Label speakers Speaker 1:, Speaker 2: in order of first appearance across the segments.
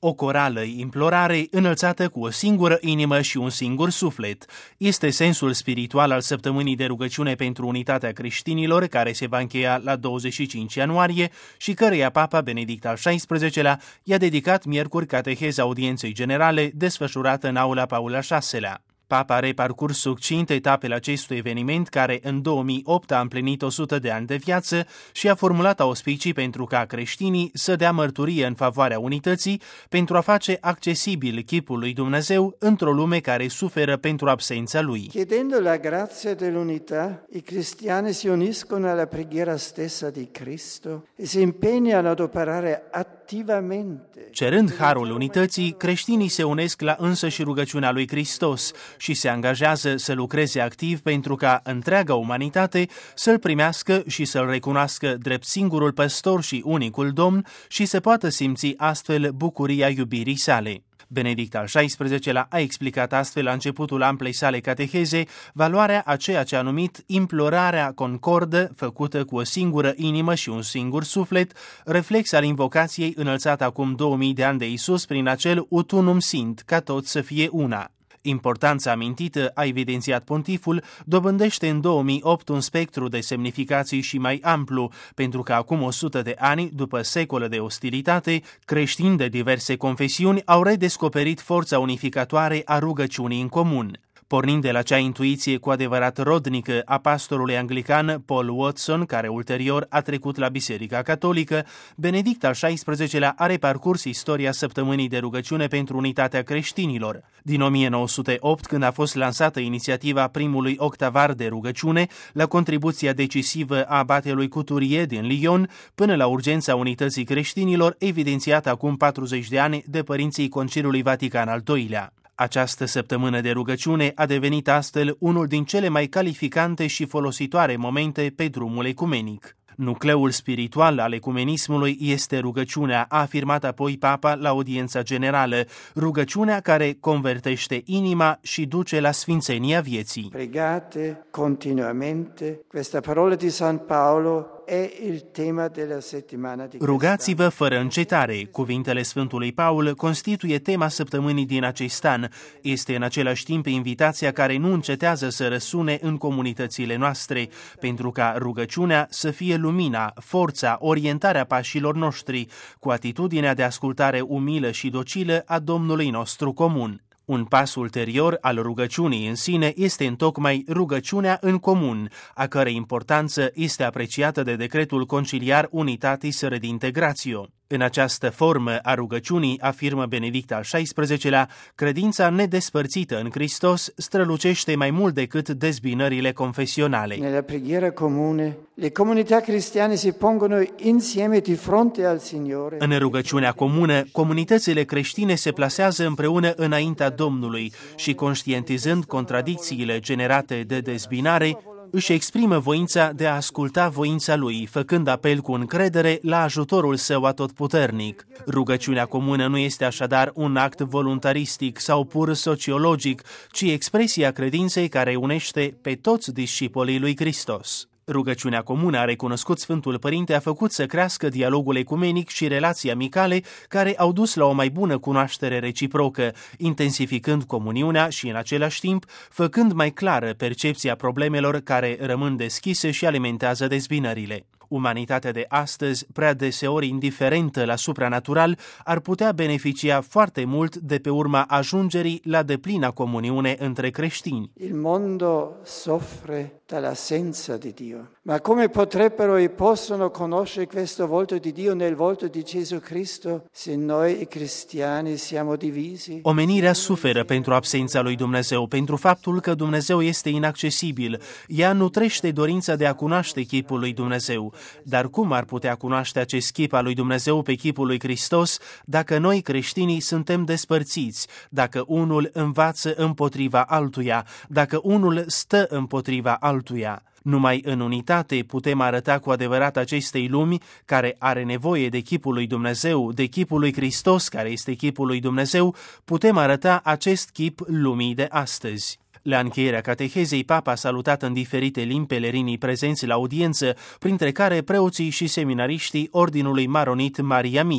Speaker 1: O corală implorare înălțată cu o singură inimă și un singur suflet. Este sensul spiritual al săptămânii de rugăciune pentru unitatea creștinilor, care se va încheia la 25 ianuarie și căreia Papa Benedict al XVI-lea i-a dedicat miercuri cateheza audienței generale desfășurată în aula Paul al VI-lea. Papa a reparcurs succint etapele acestui eveniment, care în 2008 a împlinit 100 de ani de viață și a formulat auspicii pentru ca creștinii să dea mărturie în favoarea unității, pentru a face accesibil chipul lui Dumnezeu într-o lume care suferă pentru absența lui.
Speaker 2: Chiedendo la grazia dell'unità, i cristiani si uniscono alla preghiera stessa di Cristo e si impegnano ad operare attivamente.
Speaker 1: Cerând harul unității, creștinii se unesc la însăși rugăciunea lui Hristos și se angajează să lucreze activ pentru ca întreaga umanitate să-L primească și să-L recunoască drept singurul păstor și unicul Domn și să poată simți astfel bucuria iubirii sale. Benedict al XVI-lea a explicat astfel la începutul amplei sale cateheze valoarea a ceea ce a numit implorarea concordă, făcută cu o singură inimă și un singur suflet, reflex al invocației înălțată acum 2000 de ani de Iisus prin acel ut unum sint, ca toți să fie una. Importanța amintită, a evidențiat pontiful, dobândește în 2008 un spectru de semnificații și mai amplu, pentru că acum 100 de ani, după secole de ostilitate, creștini de diverse confesiuni au redescoperit forța unificatoare a rugăciunii în comun. Pornind de la cea intuiție cu adevărat rodnică a pastorului anglican Paul Watson, care ulterior a trecut la Biserica Catolică, Benedict al XVI-lea a reparcurs istoria săptămânii de rugăciune pentru unitatea creștinilor. Din 1908, când a fost lansată inițiativa primului octavar de rugăciune, la contribuția decisivă a abatelui Couturier din Lyon, până la urgența unității creștinilor, evidențiată acum 40 de ani de părinții Conciliului Vatican al II-lea. Această săptămână de rugăciune a devenit astfel unul din cele mai calificante și folositoare momente pe drumul ecumenic. Nucleul spiritual al ecumenismului este rugăciunea, a afirmat apoi Papa la audiența generală, rugăciunea care convertește inima și duce la sfințenia vieții.
Speaker 2: Pregate continuamente, questa parola di San Paolo è il tema della settimana di
Speaker 1: Rugați-vă fără încetare. Cuvintele Sfântului Paul constituie tema săptămânii din acest an. Este în același timp invitația care nu încetează să răsune în comunitățile noastre, pentru ca rugăciunea să fie lumina, forța, orientarea pașilor noștri, cu atitudinea de ascultare umilă și docilă a Domnului nostru comun. Un pas ulterior al rugăciunii în sine este întocmai rugăciunea în comun, a cărei importanță este apreciată de decretul conciliar Unitatis Redintegratio. În această formă a rugăciunii, afirmă Benedict al XVI-lea, credința nedespărțită în Hristos strălucește mai mult decât dezbinările confesionale.
Speaker 2: Nella preghiera comune, le comunità cristiane si pongono insieme di fronte al Signore.
Speaker 1: În rugăciunea comună, comunitățile creștine se plasează împreună înaintea Domnului și, conștientizând contradicțiile generate de dezbinare, își exprimă voința de a asculta voința lui, făcând apel cu încredere la ajutorul său atotputernic. Rugăciunea comună nu este așadar un act voluntaristic sau pur sociologic, ci expresia credinței care unește pe toți discipolii lui Hristos. Rugăciunea comună, a recunoscut Sfântul Părinte, a făcut să crească dialogul ecumenic și relații amicale care au dus la o mai bună cunoaștere reciprocă, intensificând comuniunea și, în același timp, făcând mai clară percepția problemelor care rămân deschise și alimentează dezbinările. Umanitatea de astăzi, prea deseori indiferentă la supranatural, ar putea beneficia foarte mult de pe urma ajungerii la deplina comuniune între creștini.
Speaker 2: Il mondo soffre dall'assenza di Dio. Ma come potrebbero e possono conoscere questo volto di Dio nel volto di Gesù Cristo se noi cristiani siamo divisi?
Speaker 1: Omenirea suferă pentru absența lui Dumnezeu, pentru faptul că Dumnezeu este inaccesibil. Ea nutrește dorința de a cunoaște chipul lui Dumnezeu. Dar cum ar putea cunoaște acest chip al lui Dumnezeu pe chipul lui Hristos dacă noi creștinii suntem despărțiți, dacă unul învață împotriva altuia, dacă unul stă împotriva altuia? Numai în unitate putem arăta cu adevărat acestei lumi care are nevoie de chipul lui Dumnezeu, de chipul lui Hristos care este chipul lui Dumnezeu, putem arăta acest chip lumii de astăzi. La încheierea catehezei, Papa a salutat în diferite limbi pelerinii prezenți la audiență, printre care preoții și seminariștii Ordinului Maronit Mariamit.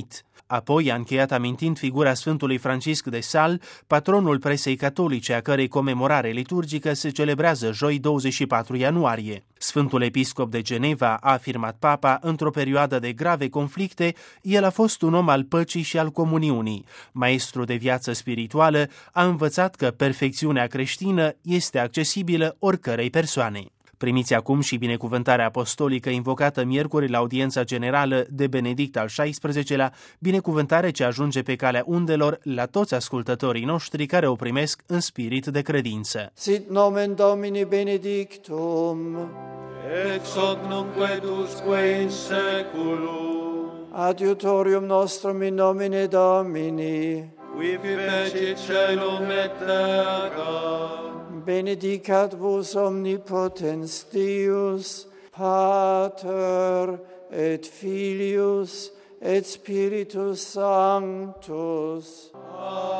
Speaker 1: Apoi a încheiat amintind figura Sfântului Francisc de Sales, patronul presei catolice, a cărei comemorare liturgică se celebrează joi 24 ianuarie. Sfântul Episcop de Geneva, a afirmat Papa, într-o perioadă de grave conflicte, el a fost un om al păcii și al comuniunii. Maestru de viață spirituală, a învățat că perfecțiunea creștină este accesibilă oricărei persoane. Primiți acum și binecuvântarea apostolică invocată miercuri la audiența generală de Benedict al XVI-lea, binecuvântare ce ajunge pe calea undelor la toți ascultătorii noștri care o primesc în spirit de credință.
Speaker 2: Sit nomen Domini benedictum,
Speaker 3: ex hoc nunc et usque in saeculum,
Speaker 2: adiutorium nostrum in nomine Domini,
Speaker 3: qui fecit caelum et terra.
Speaker 2: benedicat vos omnipotens Deus, Pater et Filius et Spiritus Sanctus. Amen.